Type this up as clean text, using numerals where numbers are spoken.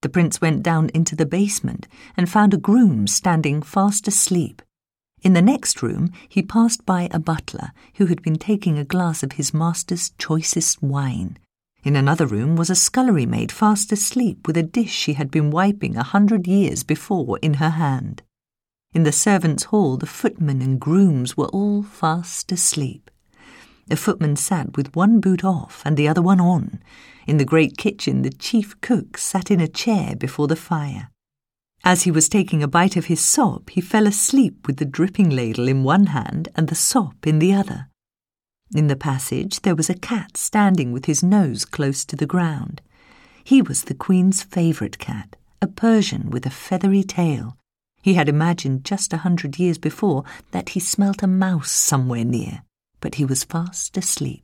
The prince went down into the basement and found a groom standing fast asleep. In the next room, he passed by a butler who had been taking a glass of his master's choicest wine. In another room was a scullery maid fast asleep with a dish she had been wiping 100 years before in her hand. In the servants' hall, the footmen and grooms were all fast asleep. The footman sat with one boot off and the other one on. In the great kitchen, the chief cook sat in a chair before the fire. As he was taking a bite of his sop, he fell asleep with the dripping ladle in one hand and the sop in the other. In the passage, there was a cat standing with his nose close to the ground. He was the Queen's favourite cat, a Persian with a feathery tail. He had imagined just 100 years before that he smelt a mouse somewhere near, but he was fast asleep.